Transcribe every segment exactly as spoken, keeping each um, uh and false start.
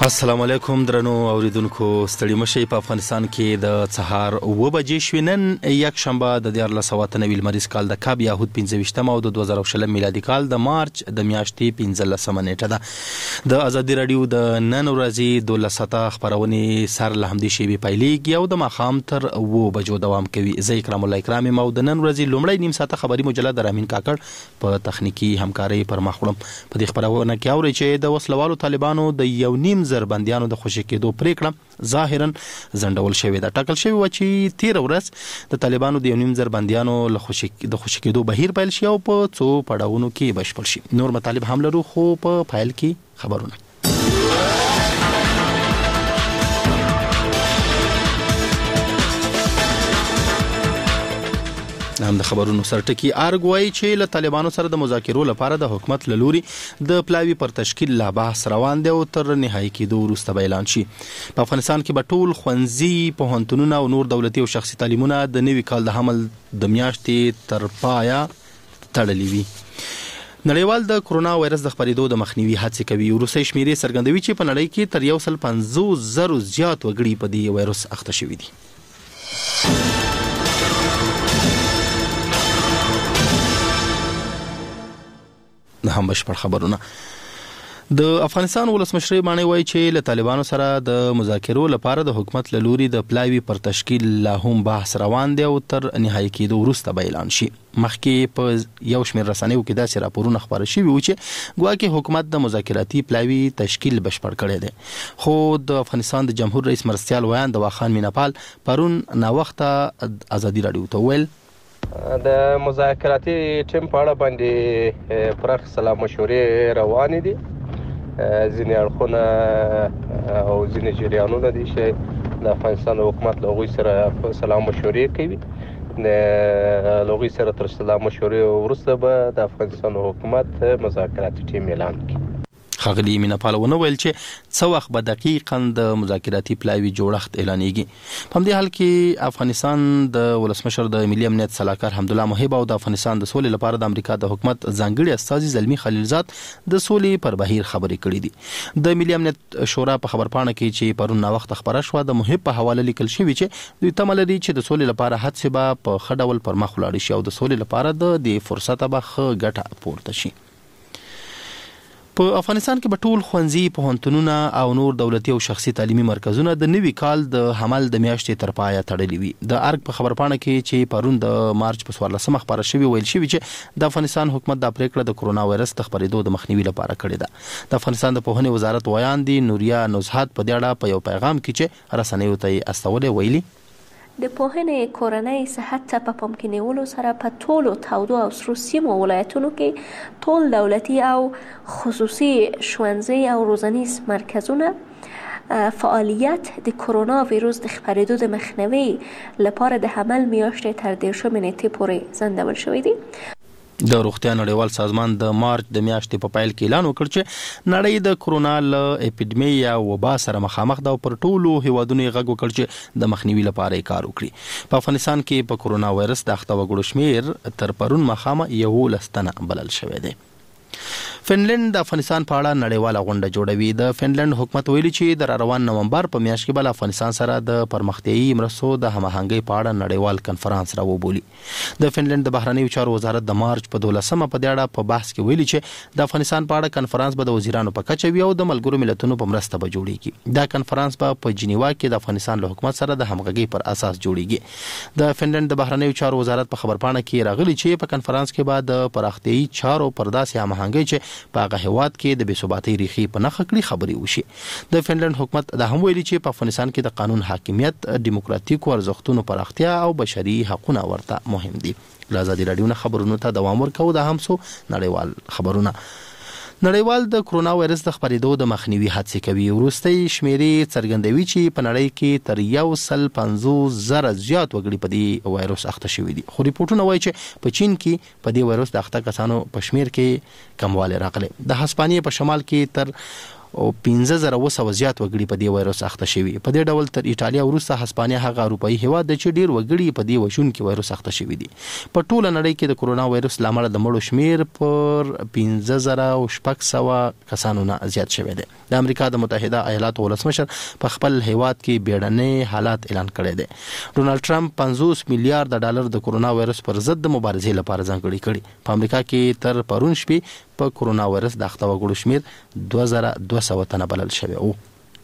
السلام علیکم درنو اوریدونکو، ستړي مشئ. په افغانستان کې د سهار اوه بجې شوې. نن یک شنبه د دیارلس سوه اته نوي لمریز کال د کاب یاهود پنځه ویشتم او د دوه زره شلم میلادي کال د مارچ د میاشتې پنځلسمه نیټه ده. د ازادي راډیو د نن ورځې دولس ساعته خپرونې سر له همدې شیبې پیلېږي او د ماښام تر اوه بجو دوام کوي. زه اکرام الله اکرام یم او د نن ورځې لومړی نیم ساعته خبري مجله د رامین کاکړ په تخنیکي همکارۍ پر مخ وړم. په دې خپرونه کې اورئ چې د وسلوالو طالبانو د یو نیم زر بندیانو د خوشي کېدو پریکړه ظاهرا ځنډول شوې ده. ټاکل شوی و چې تیر ورځ د طالبانو د یو نیم زر بندیانو له خوشي د خوشي کېدو بهیر پیل شي او په څو پړاوونو کې بشپړ شي. نور مطالب هم لرو، خو په فایل کې خبرونه. هم د خبرونو سرټکی ارګ وایي چې له طالبانو سره د مذاکرو لپاره د حکومت له لوري د پلاوي پر تشکیل لا بحث روان دی او تر نهایي کېدو وروسته به اعلان شي. په افغانستان کې به ټول ښوونځي، پوهنتونونه او نور دولتي او شخصي تعلیمونه د نوي کال د حمل د میاشتې تر پایه تړلي وي. نړیوال د کرونا وایرس د خپرېدو د مخنیوي هڅې کوي. وروستۍ شمیرې څرګندوي چې په نړۍ کې تر یو سل پنځوس زرو زیات وګړي په دې وایرس اخته شوي دي. د هم بشپړ خبرونه. د افغانستان ولسمشر باندې وایي چې له طالبانو سره د مذاکرو لپاره د حکومت له لوري د پلاوي پر تشکیل لا هم بحث روان دی او تر نهایي کېدو وروسته به اعلان شي. مخکې په یو شمېر رسنیو کې داسې راپورونه خپاره شوي وو چې ګواکې حکومت د مذاکراتي پلاوي تشکیل بشپړ کړی دی. خو د افغانستان د جمهور رئیس مرستیال ویان دوا خان میناپال پرون ناوخته ازادي راډیو ته ویل د مذاکراتي ټیم په اړه باندې پراخ سلا مشورې روانې دي. ځینې اړخونه او ځینې جریانونه دي چې د افغانستان حکومت له هغوی سره سلا مشورې کوي. د هغوی سره تر سلا مشورې وروسته به د افغانستان حکومت مذاکراتي ټیم اعلان کړي. ښاغلي میناپال ونه ویل چې څه وخت به دقیقاً د مذاکراتي پلاوي جوړښت اعلانېږي. په همدې حال کې افغانستان د ولسمشر د ملي امنیت سلاکار حمدالله محب او د افغانستان د سولې لپاره د امریکا د حکومت ځانګړي استازي زلمي خلیلزاد د سولې پر بهیر خبرې کړې دي. د ملي امنیت شورا په خبرپاڼه کې چې پرون ناوخته خبره شوه د محب په حواله لیکل شوي چې دوی تمه لري چې د سولې لپاره هڅې به په ښه ډول پر مخ ولاړې شي او د سولې لپاره د دې فرصته به ښه ګټه پورته شي. په افغانستان کې به ټول ښوونځي، پوهنتونونه او نور دولتي او شخصي تعلیمي مرکزونه د نوي کال د حمل د میاشتې تر پایه تړلي وي. د ارګ په خبرپاڼه کې چې پرون د مارچ په څوارلسمه خپاره شوي ویل شوي چې د افغانستان حکومت دا پریکړه د کرونا وایرس د خپرېدو د مخنیوي لپاره کړې ده. د افغانستان د پوهنې وزارت ویان دي نوریا نزهت په دې اړه په یو پیغام کې چې رسنیو ته یې استولی ویلي د پوهنې کورنۍ صحت ته په پام کې نیولو سره په ټولو تودو او سرو سیمو ولایتونو کې ټول دولتي او خصوصي ښوونځي او روزنیز مرکزونه فعالیت د کرونا ویروس د خپرېدو د مخنیوي لپاره د حمل میاشتې تر دېرشمې نیټې پورې ځنډول شوي دي. د روغتیا نړیوال سازمان د مارچ د میاشتې په پیل کې اعلان وکړ چې نړۍ د کرونا له اپیډمي یا وبا سره مخامخ ده او پر ټولو هیوادونو یې غږ وکړ چې د مخنیوي لپاره یې کار وکړي. په افغانستان کې په کرونا وایرس د اخته وګړو شمېر تر پرون ماښامه یولس تنه بلل شوی دی. فنلند د افغانستان په اړه نړیواله غونډه جوړوي. د فنلند حکومت ویلي چې د روان نومبر په میاشت کې به له افغانستان سره د پرمختیایي مرستو د هماهنګۍ په اړه نړیوال کنفرانس راوبولي. د فنلند د بهرنیو چارو وزارت د مارچ په دولسمه په دې اړه په بحث کې ویلي چې د افغانستان په اړه کنفرانس به د وزیرانو په کچه وي او د ملګرو ملتونو په مرسته به جوړیږي. دا کنفرانس به په جنیوا کې د افغانستان له حکومت سره د همغږۍ پر اساس جوړیږي. د فنلند د بهرنیو چارو وزارت په خبرپاڼه کې راغلي چې په کنفرانس کې به د پراختیایي چارو پر داسې هماهنګۍ چې په هغه هیواد کې د بې ثباتۍ ریښې په نښه کړي خبرې وشي. د فنلند حکومت دا هم ویلي چې په افغانستان کې د قانون حاکمیت، دیموکراتیکو ارزښتونو پراختیا او بشري حقونه ورته مهم دي. له ازادي راډیو نه خبرونو ته دوام ورکوو. دا هم څو نړیوال خبرونه. نړیوال د کرونا وایرس د خپرېدو د مخنیوي هڅې کوي. وروستۍ شمیرې څرګندوي چې په نړۍ کې تر یو سل پنځوس زره زیات وګړي په دې وایرس اخته شوي دي. خو ریپورټونه وایي چې په چین کې په دې وایرس د اخته کسانو په شمیر کې کموالی راغلی. د هسپانیې په شمال کې تر او پنځه زره اوه سوه زیات وګړي په دې وایروس اخته شوي. په دې ډول تر ایټالیا وروسته هسپانیا هغه اروپایي هیواد دی چې ډیر وګړي په دې وژونکي وایروس اخته شوي دي. په ټوله نړۍ کې د کرونا وایروس له امله د مړو شمیر پر پنځه زره او شپږ سوه کسانو نه زیات شوی دی. د امریکا د متحده ایالاتو ولسمشر په خپل هیواد کې بیړني حالات اعلان کړی دی. ډونالد ټرمپ پنځوس میلیارډ ډالر د کرونا وایروس پر ضد د مبارزې لپاره ځانګړي کړي. په امریکا کې تر پرون شپې په کرونا وایروس د اخته وګړو شمیر دوه زره دوه سوه تنه بلل شوی و.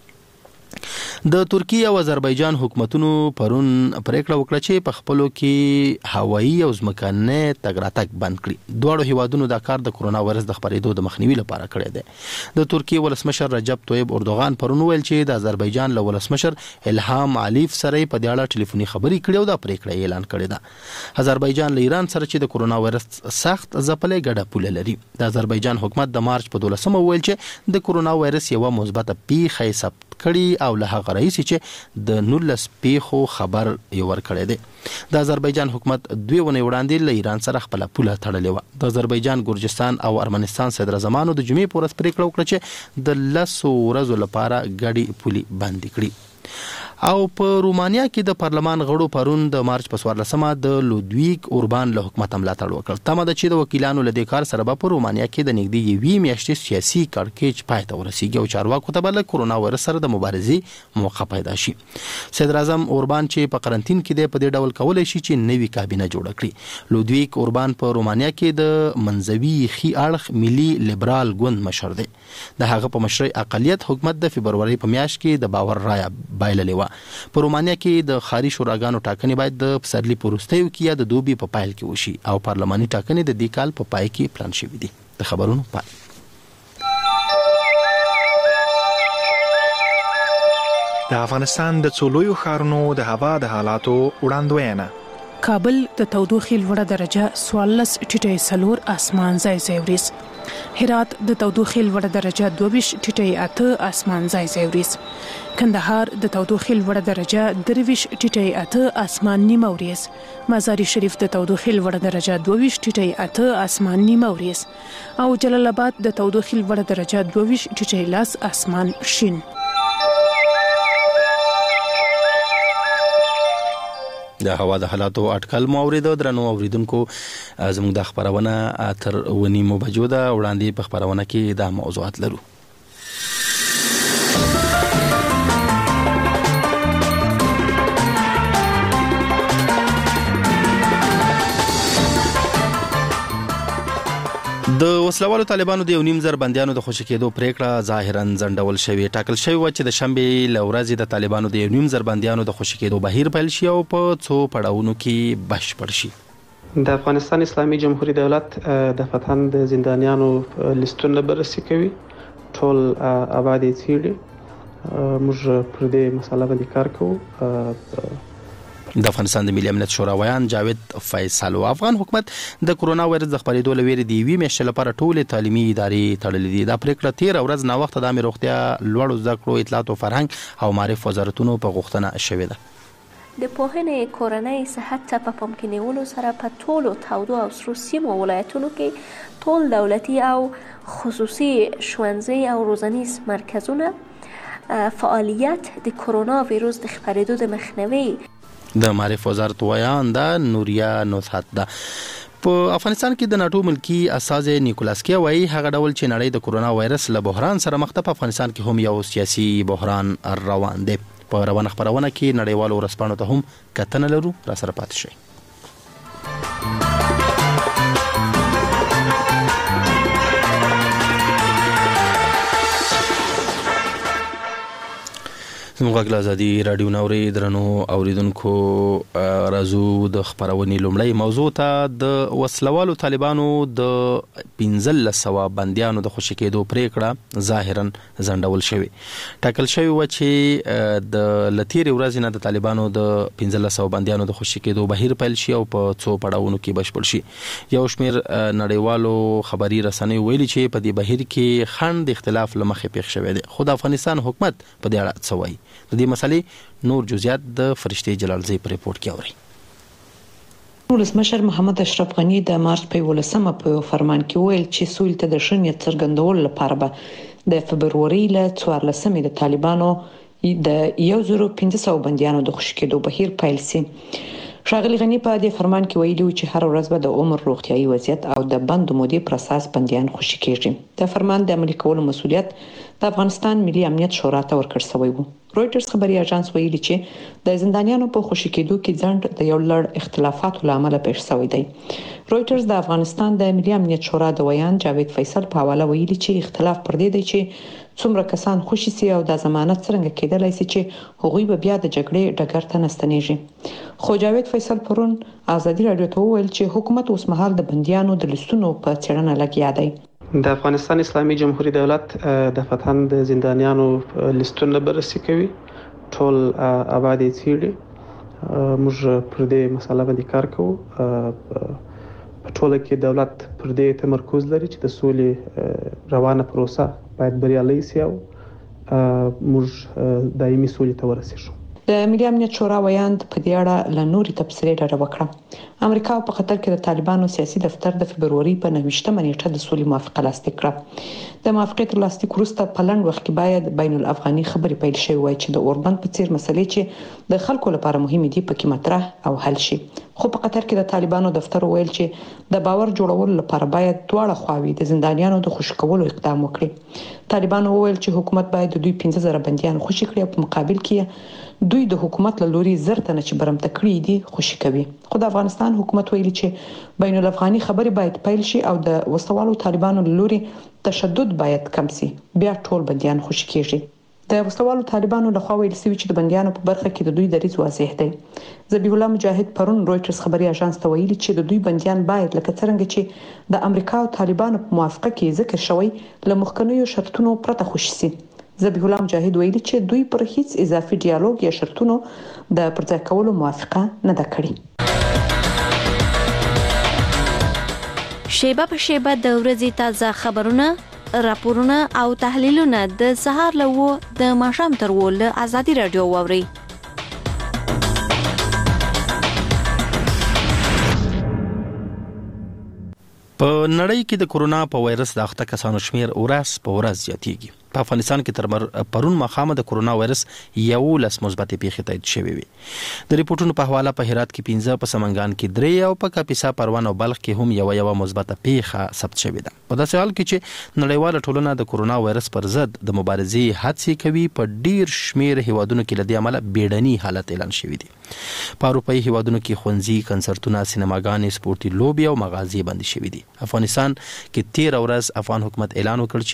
د ترکیه او آذربایجان حکومتونو پرون پریکړه وکړه چې په خپلو کې هوایي او ځمکني تګ راتګ بند کړي. دواړو هیوادونو دا کار د کرونا وایرس د خپرېدو د مخنیوي لپاره کړی دی. د ترکیه ولسمشر رجب طیب اردوغان پرون ویل چې د آذربایجان له ولسمشر الهام علیف سره په دې اړه ټلیفوني خبرې کړې او دا پریکړه اعلان کړې ده. آذربایجان له ایران سره چې د کرونا وایرس سخت ځپلې ګډه پوله لري. د آذربایجان حکومت د مارچ په دولسمه ویل چې د کرونا وایرس یو مثبته پیښه ثبت کړي او له هغه رئیس چې د نولس پیښو خبر یې ورکړی دی. د آذربایجان حکومت دوی ونې وړاندې له ایران سره خپل پوله تړلې و. د آذربایجان، ګورجستان او ارمنستان صدر زمانو د جمعې په ورځ پریکړه وکړه چې د لسو ورځو لپاره ګډې پولې بندې کړي. او په رومانیا کې د پارلمان غړو پرون د مارچ په څوارلسمه د لودویک اوربان له حکومت ملاتړ وکړ. تمه ده چې د وکیلانو له دې کار سره به په رومانیا کې د نږدې یوې میاشتې سیاسي کړکېچ پای ته ورسیږي او چارواکو ته به له کرونا وایرس سره د مبارزې موقع پیدا شي. صدر اعظم اوربان چې په قرنطین کې دی په دې ډول کولی شي چې نوې کابینه جوړه کړي. لودویک اوربان په رومانیا کې د منځوي ښي اړخ ملي لیبرال ګوند مشر دی. د هغه په مشرۍ اقلیت حکومت د فبروري په میاشت کې د باور رایه بایللې وه. په رومانیا کې د ښاري شوراګانو ټاکنې باید د پسرلي په وروستیو کې یا د دوبي په پایل کې وشي او پارلماني ټاکنې د دې کال په پای کې پلان شوي دي. د خبرونو پای. د افغانستان د څو لویو ښارونو د هوا د حالاتو وړاندوینه. کابل د تودوخې لوړه درجه څوارلس ټیټی څلور اسمان ځای ځای وریځ. هرات د تودوخې لوړه درجه دوه ویشت ټیټی اته اسمان ځای ځای وریځ. کندهار د تودوخې لوړه درجه درې ویشت ټیټی اته اسمان نیمه وریځ. مزار شریف د تودوخې لوړه درجه دوه ویشت ټیټی اته اسمان نیمه وریځ. او جلال آباد د تودوخې لوړه درجه دوه ویشت ټیټی لس اسمان شین. د هوا د حالاتو اټکل مو اوریدو. درنو اوریدونکو، زموږ د خبرونه تر ونیمو بجو ده. وړاندې په خبرونه کې دا موضوعات لرو. د وسلوالو طالبانو د یو نیم زر بندیانو د خوشي کېدو پریکړه ظاهرا ځنډول شوې. ټاکل شوی و چې د شنبې له ورځې د طالبانو د یو نیم زر بندیانو د خوشي کېدو بهیر پیل شي او په څو پړاوونو کې بشپړ شي. د افغانستان اسلامي جمهوریت دولت د فتحان د زندانیانو لیستونه بررسي کوي. ټول آبادی څیړي. موږ پر دې مسله باندې کار کوو. د افغانستان د ملي امنیت شورا ویان جاوید فیصل او افغان حکومت د کرونا وایرس د خپرېدو لویری دی وی میاشتې لپاره ټول تعلیمي ادارې تړلې دي. دا پریکړه تیر ورځ نا وخت د امیر روغتیا، لوړو زده کړو، اطلاعات او فرهنګ او معرف وزارتونو په غوښتنه شوې ده. د پوهنې کورنۍ صحت ته په پام کې نیولو سره په ټولو تودو او سرو سیمو ولایتونو کې ټول دولتي او خصوصي ښوونځي او روزنیز مرکزونه فعالیت د کرونا ویروس د خپرېدو د مخنیوي د معرف وزارت ویان دا نوریا نوثات ده. په افغانستان کې د ناټو ملکی اساس نیکولاس کی وایي هغه ډول چې نړۍ د کرونا وایرس له بحران سره مخ ده، په افغانستان کې هم یو سیاسي بحران روان دی. په روانه خبرونه کې نړیوالو ورسپانو ته هم کتنه لرو. را سره پاتې شئ. زموږ غږ ازادي رادیو نوري. درنو اوریدونکو، راځو د خبرونې لومړی موضوع ته. د وسلوالو طالبانو د پنځلس سوه بندیانو د خوشي کېدو پریکړه ظاهرا ځنډول شوې. ټاکل شوی و چې د لتیرې ورځې نه د طالبانو د پنځلس سوه بندیانو د خوشي کېدو بهیر پیل شي او په څو پړاوونو کې بشپړ شي. یو شمېر نړیوالو خبري رسنیو ویلي چې په دې بهیر کې خنډ اختلاف له مخې پیښ شوی دی. خو د افغانستان حکومت په دې اړه څه وایي؟ د دې مسلې نور جزئیات د فرشتي جلالزی په ریپورت کې اوري. ولسمشر محمد اشرف غنی د مارچ په ولسمه په فرمان کې ویل چې سولې ته د شنیت څرګندول لپاره به د فبروري ل څوارلسمې د طالبانو د یو زره پنځه سوه بنديانو د خوشی کېدو بهیر پیل شي. ښاغلي غنی په دې فرمان کې ویلي و چې هر ورځ به د عمر روغتيایي وضعیت او د بند مودې پر اساس بنديان خوشی کېږي. د فرمان د عملي کولو مسؤلیت د افغانستان ملي امنیت شورا ته ورکړل شوی و. رويټرز خبري اژانس ویلي چې د زندانیانو په خوشی کېدو کې ځند د یو لړ اختلافاتو لامل پیښ شوی دی. رويټرز د افغانستان د ملي امنیت شورا د ویان جاوید فیصل په حواله ویلي چې اختلاف پر دې دی چې څومره کسان خوشی سي او د ضمانت څنګه کېدلای شي چې هغوی به بیا د جګړې ډګر ته نستنیږي. خو جاوید فیصل پرون ازادي رادیو ته ویل چې حکومت اوس مهال د بنديانو د لیستونو په څېړنه لګیا دی. د افغانستان اسلامي جمهوریت دولت د فتن د زندانیانو لیستونه بررسي کوي. ټول آبادی څیړي. موږ پر دې مسله باندې کار کوو. په ټوله کې دولت پر دې تمرکز لري چې د سولې روانه پروسه باید بریالۍ شي او موږ دایمي سولې ته ورسیږو. د ملي امنیت شورا ویاند په دې اړه له نوري تبصرې ډډه وکړه. امریکا په قطر کې د طالبانو سیاسي دفتر د فبروري په نهمه نیټه د سولې موافقه لاسلیک کړه. د موافقې تر لاسلیک وروسته په لنډ وخت کې باید بین الافغاني خبرې پیل شي وای چې د اوربند په څیر مسلې چې د خلکو لپاره مهمه دي پکې مطرح او حل شي. خو په قطر کې د طالبانو دفتر ویل چې د باور جوړولو لپاره باید دواړه خواوې د زندانیانو د خوشی کولو اقدام وکړي. طالبانو ویل چې حکومت باید د دوی پنځه زره بنديان خوشی کړي او په مقابل کې دوی د حکومت له لوري زرته نه چې برمته کړی دي خوشی کوي. خو د افغانستان حکومت ویلي چې بین الافغاني خبرې باید پیل شي او د وسوالو طالبانو له لوري تشدد باید کم شي. بیا ټول بنديان خوشی کیږي. د وسوالو طالبانو له خوا ویل شوی چې د بنديانو په برخه کې د دوی دریځ واضح دی. ذبیح الله مجاهد پرون رويټرز خبري اژانس ته ویلي چې د دوی بنديان باید لکه څنګه چې د امریکا او طالبانو په موافقه کې ذکر شوی له مخکنیو شرطونو پرته خوشی شي. ذبیح الله مجاهد ویلي چې دوی پر هیڅ اضافي ډیالوګ یا شرطونو د پرځای کولو موافقه نه ده کړې. شیبه په شیبه د ورځې تازه خبرونه، راپورونه او تحلیلونه د سهار له و د ماښام تر و له ازادي رادیو واوري. په نړۍ کې د کورونا په وایرس د اخته کسانو شمیر ورځ په ورځ زیاتېږي. په افغانستان کې تر پرون مخامه د کورونا وایرس یو لس مثبت پیښې تایید شوې وي. د ریپورتونو په حواله په هرات کې پنځه، په سمنګان کې درې او په کاپیسا، پروان او بلخ کې هم یو یو مثبت پیښه ثبت شوې ده. په داسې حال کې چې نړیواله ټولنه د کورونا وایرس پر ضد د مبارزې هڅې کوي، په ډیر شمیر هیوادونو کې لدی عمله بیړني حالت اعلان شوی دی. په اروپایي هیوادونو کې ښوونځي، کنسرتونه، سینماګانې، سپورتي لوبي او مغازې بندي شوي دي. افغانستان کې تیر ورځ افغان حکومت اعلان وکړ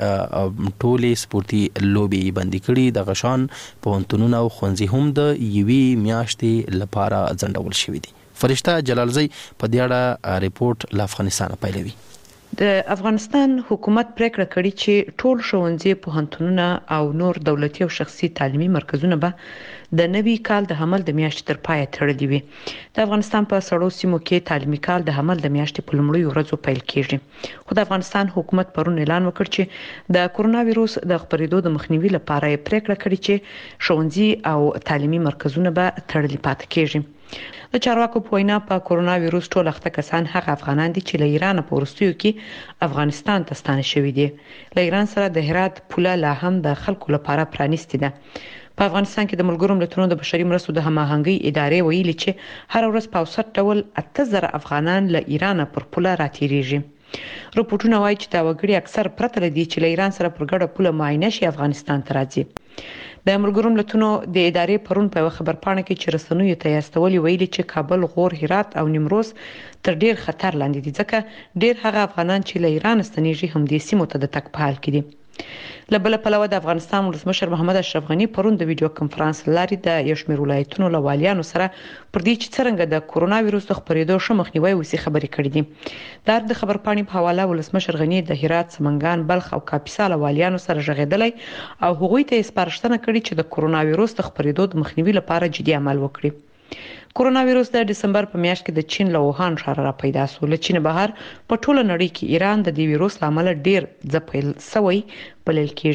چې ټولې سپورتي لوبي بندي کړي. د غشان پوهنتونونه او ښوونځي هم د یوې میاشتې لپاره ځنډول شوي دي. فرشته جلالزی په دې اړه ریپورت له افغانستان پیلوي. د افغانستان حکومت پریکړه کړې چې ټول ښوونځي، پوهنتونونه او نور دولتي او شخصي تعلیمي مرکزونه به د نوي کال د حمل د میاشتې تر پایه تړلي وي. د افغانستان په سړو سیمو کې تعلیمي کال د حمل د میاشتې په لومړیو ورځو پیل کیږي. خو د افغانستان حکومت پرون اعلان وکړ چې د کورونا وایروس د خپرېدو د مخنیوي لپاره یې پریکړه کړې چې ښوونځي او تعلیمي مرکزونه به تړلي پاتې کیږي. د چارواکو په وینا په کورونا وایروس ټول اخته کسان هغه افغانان دي چې له ایران په وروستیو کې افغانستان ته ستانه شوي دي. له ایران سره د هرات پوله لا هم د خلکو لپاره پرانیستې ده. په افغانستان کې د ملګرو ملتونو د بشري مرستو د هماهنګۍ ادارې ویلي چې هر ورځ په اوسط ډول اته زره افغانان له ایران پر پوله راتېریږي. رپورټونه وایي چې دا وګړي اکثر پرته لدی چې له ایران سره پر ګډه پوله معاینه شي افغانستان ته راځي. د ملګرو ملتونو د ادارې پرون په خبر پاڼه کې چې رسنیو ته یاستولي ویلي چې کابل، غور، هرات او نیمروز تر ډیر خطر لاندې دي، ځکه ډیر هغه افغانان چې له ایران ستنیږي هم د سیمو ته د تک په حال کې دي. له بل پلوه د افغانستان ولسمشر محمد اشرف غنی پرون د ویډیو کانفرنس لاري د یو شمېر ولایتونو له والیانو سره پر دې چې څنګه د کورونا وایروس د خپرېدو شه مخنیوي وسی خبرې کړې دي. د خبر پاڼې په حواله ولسمشر غنی د هرات، سمنګان، بلخ او کاپیسا له والیانو سره ژغېدلی او هغوی ته سپارښتنه کړې چې د کورونا وایروس د خپرېدو د مخنیوي لپاره جدي عمل وکړي. کورونا وایروس د دسمبر په میاشت کې د چین له ووهان ښار را پیدا شو. له چین بهر په ټوله نړۍ کې ایران د دې وایروس لامل ډیر ځپل سوی بلل کېږي.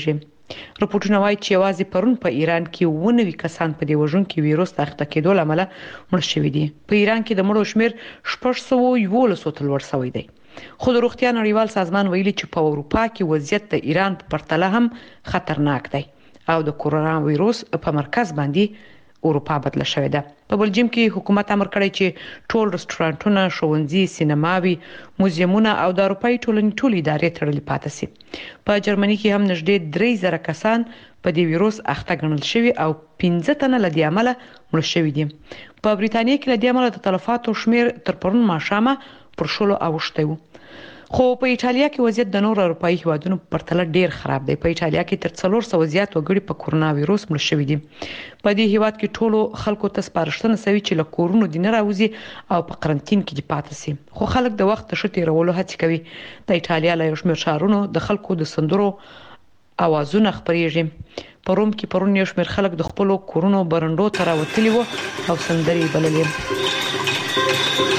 راپورټونه وایي چې یوازې پرون په ایران کې اووه نوي کسان په دې وژونکي ویروس د اخته کېدو له امله مړه شوي دي. په ایران کې د مړو شمېر شپږ سوه یولس ته لوړ شوی دی. خو د روغتیا نړیوال سازمان ویلي چې په اروپا کې وضعیت د ایران په پرتله هم خطرناک دی او د کورونا ویروس په مرکز باندې اروپا بدله شوې ده. په بلجیم کې حکومت امر کړی چې ټول رستورانټونه، ښوونځي، سینماوي، موزیمونه او د اروپایي ټولنې ټولې ادارې تړلې پاتې شي. په جرمني کې هم نږدې درې زره کسان په دې ویروس اخته ګڼل شوي او پنځه تنه له دې امله مړه شوي دي. په بریتانیا کې له دې امله د تلفاتو شمېر تر پرون ماښامه پر شلو اوښتی و. خو په ایټالیا کې وضعیت د نورو اروپایي هیوادونو په پرتله ډیر خراب دی. په ایټالیا کې تر څلور سوه زیات وګړي په کورونا ویروس مړه شوي دي. په دې هیواد کې ټولو خلکو ته سپارښتنه شوې چې له کورونو دې نه راوځي او په قرنطین کې دې پاتې شي. خو خلک د وخت د ښه تېرولو هڅې کوي. د ایټالیا له یو شمېر ښارونو د خلکو د سندرو اوازونه خپرېږي. په روم کې پرون یو شمېر خلک د خپلو کورونو برنډو ته راوتلي وو او سندرې بللې.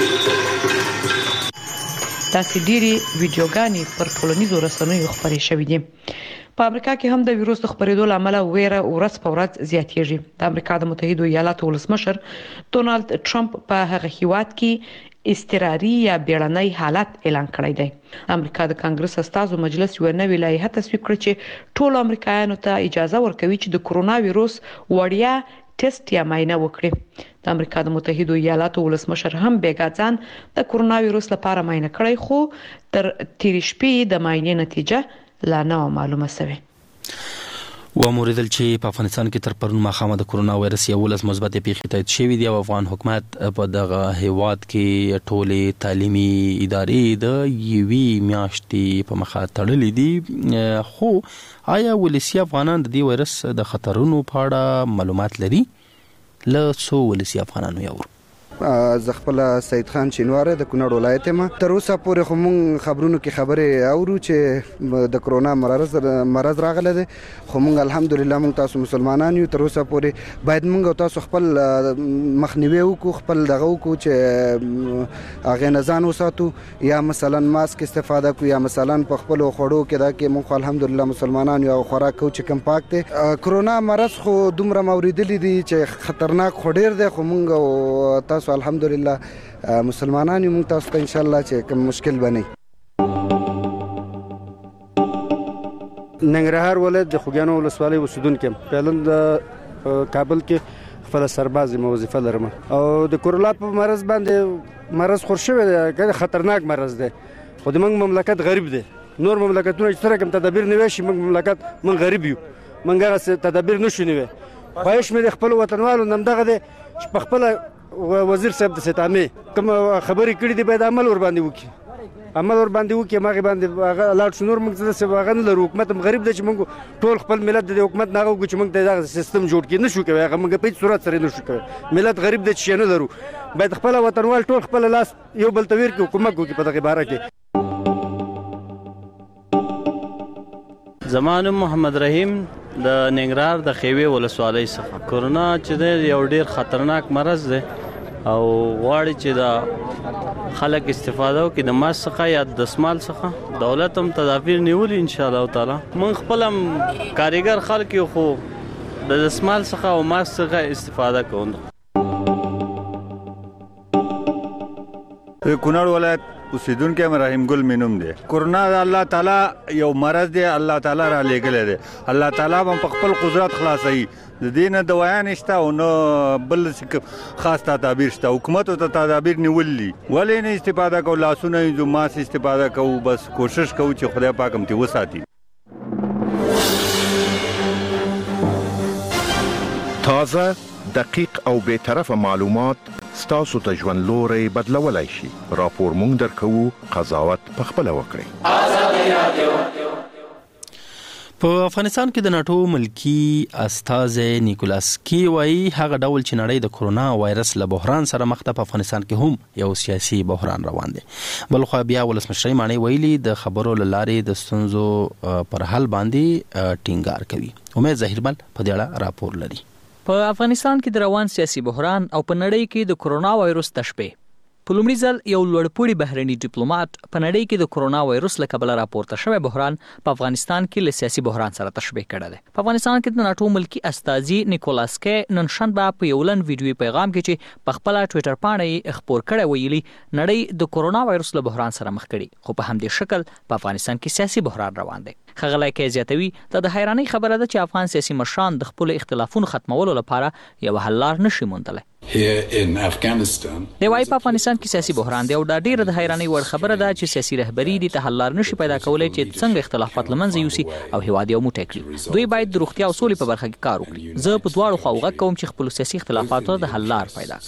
داسې ډېری ویډیوګانې پر ټولنیزو رسنیو خپرې شوې دي. په امریکا کې هم د ویروس د خپرېدو له امله ویره ورځ په ورځ زیاتېږي. د امریکا د متحدو ایالاتو ولسمشر ډونالد ټرمپ په هغه هیواد کې اضطراري یا بیړنی حالت اعلان کړی دی. امریکا د کانګرس استازو مجلس یو نوې لایحه تصویب کړه چې ټولو امریکایانو ته اجازه ورکوي چې د کورونا ویروس وړیا ټیسټ یا معاینه وکړي. د امریکا د متحدو ایالاتو ولسمشر هم بیګا ځان د کورونا ویروس لپاره معاینه کړی، خو تر تیرې شپې د معاینې نتیجه لا نه معلومه شوې. وموریدل چې په افغانستان کې تر پرون ماښامه د کورونا وایرس یولس مثبت پیښې تایید شوې دي او افغان حکومت په دغه هیواد کې ټولې تعلیمي ادارې د یوې میاشتې په مخه تړلې دي. خو آیا ولسی افغانان د دې وایرس د خطرونو په اړه معلومات لري؟ له څو ولسی افغانانو یو زه خپل سید خان شینواره د کونړ ولایت یم. تر اوسه پورې خو موږ خبرونو کې خبرې اورو چې د کرونا مرض مرض راغلی دی، خو موږ الحمدلله موږ تاسو مسلمانان یو. تر اوسه پورې باید موږ تاسو خپل مخنیوي وکړو، خپل دغه وکړو چې هغې نه ځان وساتو، یا مثلا ماسک استفاده کړو، یا مثلا په خپلو خوړو کې دا کې موږ الحمدلله مسلمانان یو خوراک کوو چې کوم پاک دی. کرونا مرض خو دومره موریدلی دی چې خطرناک خو ډېر دی، خو موږ تاسو الحمدلله مسلمانان یو، موږ تاسو ته ان شاء الله چې کوم مشکل بنئ. ننګرهار ولایت د خوږیاڼو ولسوالۍ اوسیدونکی یم. فعلا د کابل کې خپله سرباز یم، وظیفه لرم او د کورونا په مرض باندې مرض خور شوی دی، خطرناک مرض دی، خو د موږ مملکت غریب دی. نور مملکتونه چې سره کوم تدابیر نیوی شي، موږ مملکت موږ غریب یو، موږ هغه تدابیر نشو نیوی. خواهش مې د خپلو وطنوالو نه همدغه دی چې په خپله وزیر صاحب د ستامې کوم خبرې کړي دي باید عمل ور باندې وکړي، عمل ور باندې وکړي، هغې باندې هغه لاړ شو. نور موږ څه هغه نه لرو، حکومت هم غریب دی چې موږ ټول خپل ملت د حکومت نه هغه وکړو چې موږ ته دغه سیستم جوړ کړي، نه شو کوی، هغه موږ په هېڅ صورت سره نه شو کوی. ملت غریب دی چې شی نه لرو، باید خپله وطنوال ټول خپله لاس یو بل ته ویر کړي، حکومت وکړي په دغې باره کې. زما نوم محمد رحیم د ننګرهار د خیوې ولسوالۍ څخه. کورونا چې دی یو ډېر خطرناک مرض دی او غواړي چې دا خلک استفاده وکړي د ماسک څخه یا د دسمال څخه. دولت هم تدابیر نیولي ان شاء الله تعالی. موږ خپل هم کارګر خلک یو، خو د دسمال څخه او ماسک څخه استفاده کوو. کونړ ولایت اوسیدونکی یم، رحیم ګل مې نوم دی. کورونا د الله تعالی یو مرض دی، الله تعالی را لیږلی دی، الله تعالی به په خپل قدرت خلاصوي. د دې نه دوایان شته او نه بل خاص تدابیر شته. حکومت ته تدابیر نیولي دي، ولې نه استفاده کوو؟ لاسونه یې ماسک استفاده کوو، بس کوشش کوو چې خدای پاک هم ترې وساتي. تازه، دقیق او بې طرفه معلومات ستاسو ته ژوند لوری بدلولی شي. راپور مونږ درکوو، قضاوت پخپله وکړئ. په افغانستان کې د ناټو ملکی استازی نیکولاس کی وایي هغه ډول چې نړۍ د کورونا وایرس له بحران سره مخ ده، په افغانستان کې هم یو سیاسي بحران روان دی. بلخوا بیا ولسمشر مانی ویلي د خبرو له لارې د ستونزو پر حل باندې ټینګار کوي. امید ظاهرمل په دې اړه راپور لري. په افغانستان کې د روان سیاسي بحران او په نړۍ کې د کورونا وایرس تشبیه په لومړي ځل یو لوړپوړي بهرني ډیپلوماټ په نړۍ کې د کرونا وایرس له کبله راپورته شوی بحران په افغانستان کې له سیاسي بحران سره تشبیه کړی دی. په افغانستان کې د ناټو ملکی استازي نیکولاس کې نن شنبه په یو لنډ ویډیوي پیغام کې چې په خپل ټوئیټر باندې خبر کړی ویلي نړۍ د کرونا وایرس له بحران سره مخ کړي، خو په همدې شکل په افغانستان کې سیاسي بحران روان دی. ښاغلی کې زیاتوي د حیرانۍ خبره ده چې افغان سیاسي مشران د خپل اختلافونو ختمولو لپاره یو حل لار نشي موندلی. دی وايي په افغانستان کې سیاسي بحران دی او دا ډیره د حیرانۍ وړ خبره ده چې سیاسي رهبري د ته حل لار نشي پیدا کولای چې څنګه اختلافات لمنځه یوسي او هیواد یو موټی کړي. دوی باید د روغتیا او سولې په برخه کې کار وکړي. زه په دواړو خواو غږ کوم چې خپل سیاسي اختلافاتو د حل لار پیدا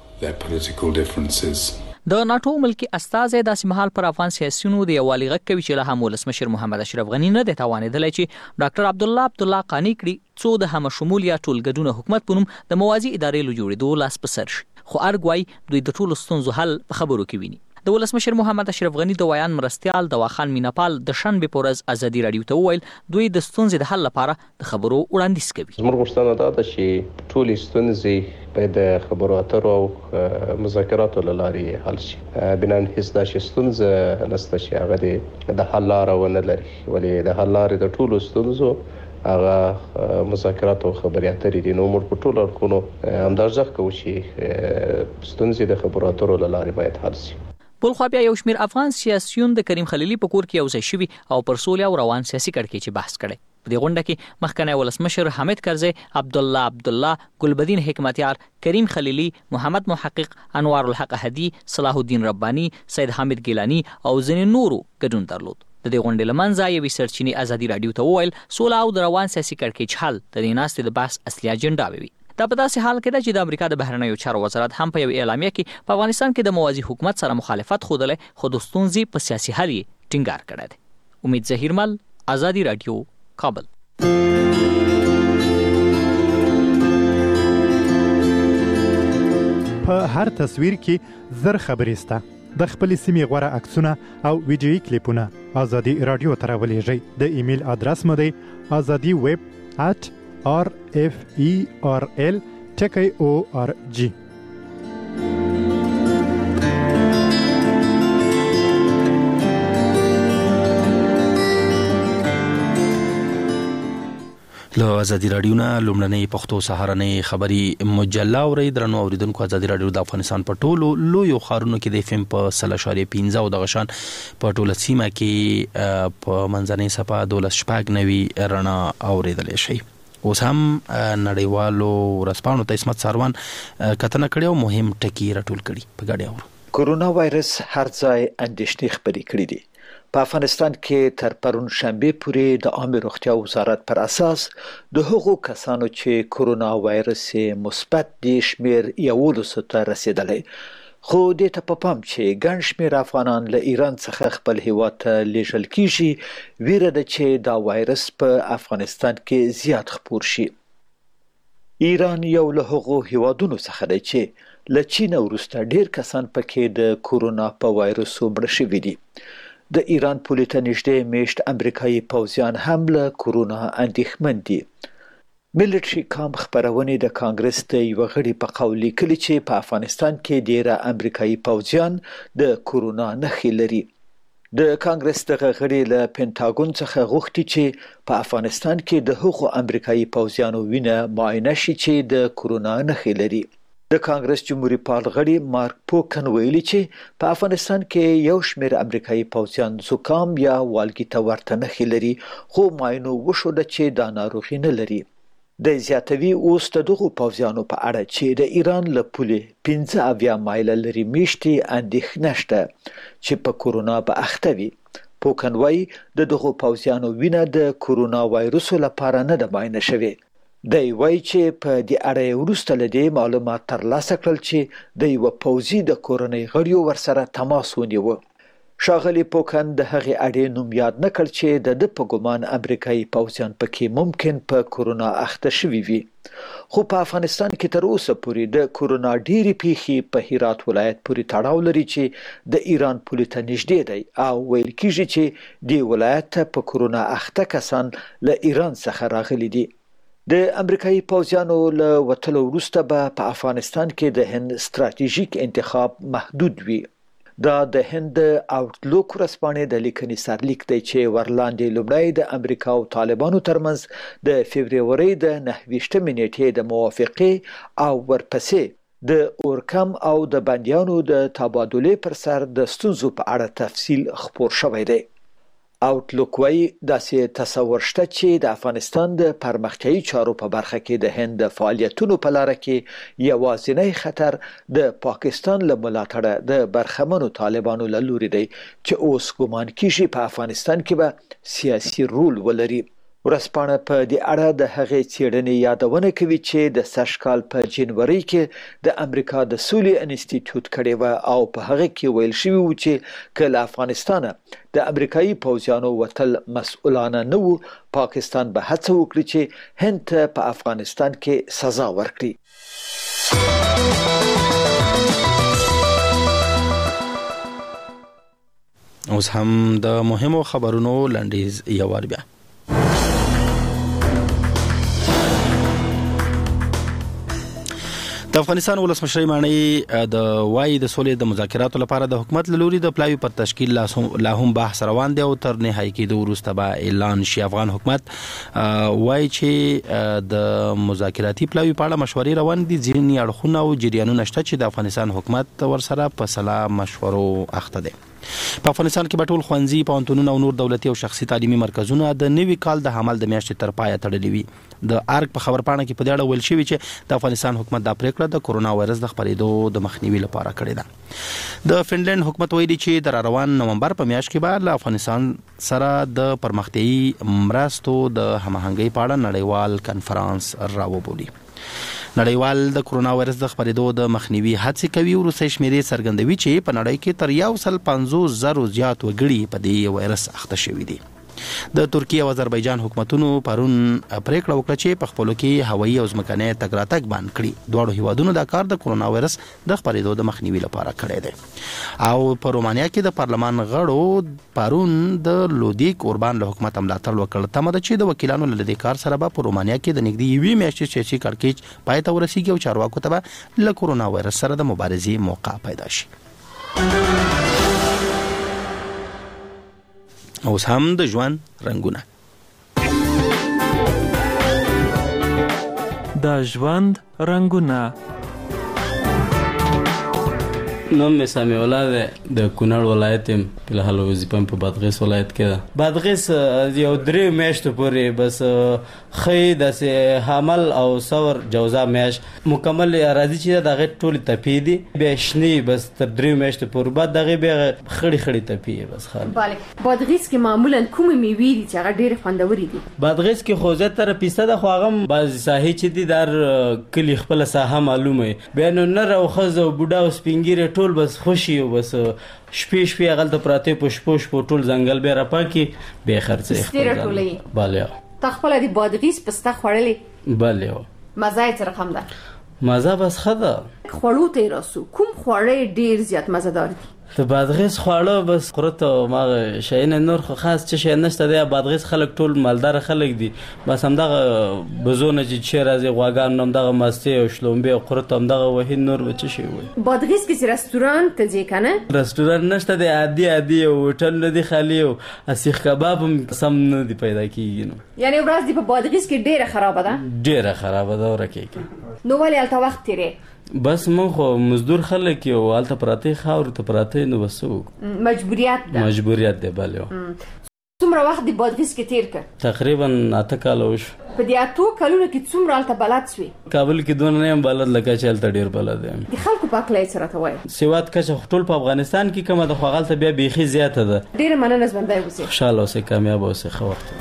کړي. د ناټو ملکی استازی داسې مهال پر افغان سیاسيونو د یووالي غږ کوي چې له هم ولسمشر محمد اشرف غني نه دی توانېدلی چې ډاکټر عبدالله عبدالله قانع کړي څو د هم شمول یا ټولګډونه حکومت په نوم د موازي ادارې له جوړېدو لاس په سر شي. خو ارګ وایي دوی د ټولو ستونزو حل په خبرو کې ویني. د ولسمشر محمد اشرف غني د ویان مرستیال دواخان میناپال د شنبې په ورځ ازادي راډیو ته وویل دوی د ستونزې د حل لپاره د خبرو وړاندیز کوي. زموږ غوښتنه دا ده چې ټولې ستونزې باید د خبرو اترو او مذاکراتو له لارې حل شي. بنان هیڅ داسې ستونزه نشته چې هغه د حل لاره ونه لري، ولې د حل لارې د ټولو ستونزو هغه مذاکرات او خبرې اترې دي. نو موږ په ټولو اړخونو همدا ځخ کوو چې ستونزې د خبرو اترو له لارې باید حل شي. بل خو بیا یو شمیر افغان سیاسيون د کریم خلیلي په کور کې یو ځای شوي او پر سولې او روان سیاسي کړکېچ چې بحث کړي. په دې غونډه کې مخکنی ولسمشر حامد کرزی، عبدالله عبدالله، ګلبدین حکمتیار، کریم خلیلي، محمد محقق، انوار الحق احدي، صلاح الدین رباني، سید حامد ګیلاني او ځینې نورو ګډون درلود. د دې غونډې له منځه یوې سرچینې ازادي راډیو ته وویل سوله او د روان سیاسي کړکېچ حل د دې ناستې د بحث اصلي اجنډا وي. دا په داسې حال کې ده چې د امریکا د بهرنیو چارو وزارت هم په یو اعلامیه کې په افغانستان کې د موازي حکومت سره مخالفت ښودلی، خو د ستونزې په سیاسي حل یې ټینګار کړی دی. امید ظهیرمل، ازادي راډیو، کابل. په هر تصویر کې زر خبرې سته. د خپلې سیمې غوره عکسونه او ویډیویي کلیپونه ازادي راډیو ته راولېږئ. د ایمیل ادرس مو دی ازادي ویب ات آر اف ای آر ال ټکی او آر جی. له ازادي راډیو نه لومړنۍ پښتو سهارنۍ خبري مجله اورئ. درنو اوریدونکو، ازادي راډیو د افغانستان په ټولو لویو ښارونو کې د اف ام په سل اشاریه پنځه او د غشان په ټوله سیمه کې په منځنۍ صفه دولس شپږ نوي رڼا اوریدلی شي. اوس هم نړیوالو ورځپاڼو ته اسمت ساروان کتنه کړې او مهم ټکي راټول کړي. په ګډه اورو. کرونا وایرس هر ځای اندېښنې خپرې کړې دي. په افغانستان کې تر پرون شنبه پورې د عامه روغتیا وزارت پر اساس د هغو کسانو چې کرونا وایرس مثبت دي شمیر یولسو ته رسیدلی، خو دې ته په پام چې ګڼ شمیر افغانان له ایران څخه خپل هیواد ته لیږل کیږي، ویره ده چې دا وایرس په افغانستان کې زیات خپور شي. ایران یو له هغو هیوادونو څخه دی چې له چین وروسته ډیر کسان پکې د کرونا په وایرسو مړه شوي دي. د ایران پولې ته نږدې میشت امریکایي پوځیان هم له کرونا اندېښمن دي. ملټري کام خبرونه د کانګرس د یو غړي په قول لیکلي چې په افغانستان کې ډیره امریکایي پوځیان د کرونا نښې لري. د کانګرس دغه غړي له پینټاګون څخه غوښتي چې په افغانستان کې د هغو امریکایي پوځیانو وینه معاینه شي چې د کرونا نښې لري. د کانګرس جمهوریت پال غړي مارک پوکن ویلي چې په افغانستان کې یو شمېر امریکایي پوځیان زکام یا والګي ته ورته نښې لري، خو معاینو وښوده چې دا ناروغي نه لري. د زیاتوي اوس د دغو پوځیانو په اړه چې د ایران له پولې پنځه اویا مایله لرې میشتې اندېښنه شته چې په کرونا به اخته وي. پوکن وایي د دغو پوځیانو وینه د کرونا وایرسو لپاره نه ده معاینه شوې. دی وایي چې په دې اړه وروسته له دې معلومات ترلاسه کړل چې د یوه پوځي د کورنۍ غړیو ورسره تماس ونیوه. ښاغلي پوکن د هغې اړې نوم یاد نه کړ چې د ده په ګمان امریکایي پوځیان پکې ممکن په کرونا اخته شوي وي. خو په افغانستان کې تر اوسه پورې د کرونا ډېرې پیښې په هرات ولایت پورې تړاو لري چې د ایران پولې ته نږدې دی او ویل کېږي چې دې ولایت ته په کرونا اخته کسان له ایران څخه راغلي دي. د امریکایي پوځیانو له وتلو وروسته به په افغانستان کې د هند ستراتیژیک انتخاب محدود وي. دا د هند آوټلوک ورځپاڼې د لیکنې سرلیک دی چې ورلاندې لومړی د امریکا او طالبانو ترمنځ د فبرورۍ د نهه ویشتمې نیټې د موافقې او ورپسې د اورکم او د بندیانو د تبادلې پر سر د ستونزو په اړه تفصیل خپور شوی دی. آوټلوک وايي داسې تصور شته چې د افغانستان د پرمختیايي چارو په برخه کې د هند د فعالیتونو په لاره کې یوازینی خطر د پاکستان له ملاتړه د برخمنو طالبانو له لوري دی چې اوس ګومان کیږي په افغانستان کې به سیاسي رول ولري. ورځپاڼه په دې اړه د هغې څېړنې یادونه کوي چې د سږ کال په جنوري کې د امریکا د سولې انسټیټیوټ کړې وه او په هغه کې ویل شوي وو چې که له افغانستانه د امریکایي پوځیانو وتل مسؤلانه نه وو، پاکستان به هڅه وکړي چې هند ته په افغانستان کې سزا ورکړي. اوس هم د مهمو خبرونو لنډیز یو وار بیا. د افغانستان ولسمشر مانی د وای د سولې د مذاکراتو لپاره د حکومت له لوري د پلاوی پر تشکیل لا هم بحث روان دی او تر نهایی کېدو وروسته به اعلان شي. افغان حکومت وای چې د مذاکراتي پلاوی په اړه مشورې روان دي، ځینې اړخونه او جریانونه شته چې د افغانستان حکومت ورسره په سلا مشورو اخته دي. په افغانستان کې به ټول ښوونځي، پوهنتونونه او نور دولتي او شخصي تعلیمي مرکزونه د نوي کال د حمل د میاشتې تر پایه تړلي وي. د ارګ په خبرپاڼه کې په دې اړه ویل شوي چې د افغانستان حکومت دا پریکړه د کورونا وایرس د خپرېدو د مخنیوي لپاره کړې ده. د فنلند حکومت ویلي چې د روان نومبر په میاشت کې به له افغانستان سره د پرمختیايي مرستو د هماهنګۍ په اړه نړیوال کنفرانس راوبولي. نړیوال د کورونا وایرس د خپرېدو د مخنیوي هڅې کوي. وروستۍ شمیرې څرګندوي چې په نړۍ کې تر یو سل پنځوس زرو زیات وګړي په دې وایرس اخته شوي دي. د ترکیه او آذربایجان حکومتونو پرون پریکړه وکړه چې په خپلو کې هوایي او ځمکنی تګ راتګ بند کړي. دواړو هیوادونو دا کار د کورونا وایرس د خپرېدو د مخنیوي لپاره کړی دی. او په رومانیا کې د پارلمان غړو پرون د لودیک اوربان له حکومت ملاتړ وکړ. تمه ده چې د وکیلانو له دې کار سره به په رومانیا کې د نږدې یوې میاشتې سیاسي کړکېچ پای ته ورسیږي او چارواکو ته به له کورونا وایرس سره د مبارزې موقع پیدا شي. اوس هم د ژوند رنګونه. د ژوند رنګونه. نوم مې سامي الله دی، د کونړ ولایت یم، په الحال وظیفه په بادغیس ولایت کې ده. بادغیس یو درې میاشتو پورې بس خې داسې حمل او ثور جوزا میاشت مکمل راځي چې دغه ټول تپې دي بیا شنې بس تر درې میاشتو پورې بعد دغه بیا خړې خړې تپې بس خال. bale بادغیس کې معمولا کومې میوې دي چې هغه ډېرې خوندورې دي؟ بادغیس کې خو زیاتره پیسته د خو هغه بعضې ساحې چې دي در کلي خپله ساحه معلومه بیا نو نر او ښځه او بوډا او سپین ږیرې ټول بس خوشي او بس شپې شپې هغلته پراته په شپو شپو ټول ځنګل بیا راپاکي بیا خرڅوي ستېره ټولوي. بله تا خپله د بادغیس پسته خوړلې؟ بله مزه یې څه رقم ده؟ مزه بس ښه ده. خوړو ته یې راسو، کوم خواړه ډېر زیات مزهدار دي؟ د بادغیس خواړه بس قرت او ماغه شیانه نور خو خاص څه شي نشته دی. بادغیس خلک ټول مالدار خلک دي، بس همدغه بزونه چې چیر راځي غواګان همدغه مستي او شلومبه او قرت همدغه وهین نور بچ شي وي. بادغیس کې رستورانت ته ځي کنه؟ رستورانت نشته دی، عادي عادي او هوټل نه دی خالی او اسیخ کباب هم سم نه دی پیدا کیږي. نو یعنی ورځ دی په بادغیس کې ډیره خراب ده؟ ډیره خراب ده ورکه. نو ولې الته وخت تیرې؟ بس مون خو مزدور خلک یو الته پراته خاور ته پراته نو وسو مجبوریت ده. مجبوریت ده بله. څومره وخت د بادغیس کې تیر کړ؟ تقریبا اته کاله وشو. په دې اتو کلونو کې څومره الته بلد سوې؟ کابل کې دونه نه یم بلد لکه چې الته ډیر بلد یم. د خلکو په هکله یې څه راته وایې؟ سواد کچه ټول په افغانستان کې کومه ده خو هغلته بیا بیخي زیاته ده. ډېره مننه ژوندی اوسې. خوشحاله اوسې، کامیاب اوسې، ښه وخت.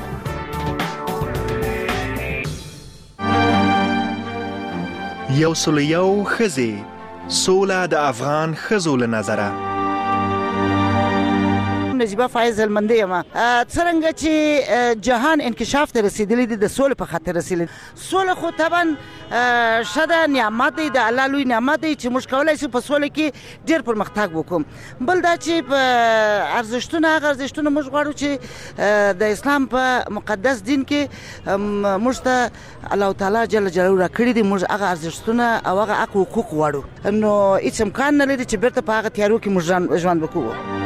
یو سل یو ښځې سوله د افغان ښځو له نظره. نجيبه فایز هلمندي یم. څرنګه چې جهان انکشاف ته رسیدلی دی د سولې په خاطر رسیدلی. سوله خو طبعا شته نعمت دی، د الله لوی نعمت دی چې موږ کولای شو په سوله کې ډیر پرمختګ وکړو. بل دا چې په ارزښتونه هغه ارزښتونه موږ غواړو چې د اسلام په مقدس دین کې موږ ته الله تعالی جل جلاله راکړي دي، موږ هغه ارزښتونه او هغه حق حقوق غواړو. نو هیڅ امکان نه لري چې بیرته په هغه تیارو کې موږ ژوند وکړو.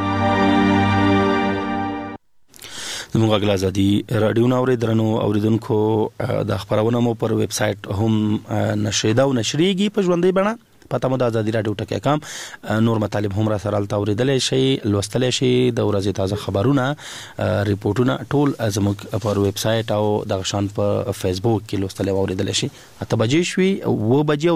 زموږ غږ ازادي رادیو نو اوریدونکو اوریدونکو د خبرونه مو پر ویب سټ هم نشریده او نشریږي په ژوندۍ بڼه. پته مو د ازادي رادیو ټکی کام نور مطالب هم را سره اوریدلای شي، لوستلای شي. د ورځې تازه خبرونه ریپورتونه ټول زموږ پر ویب سټ او د غشان په فیسبوک کې لوستلای او اوریدلای شي. اته بجې شوي و بجې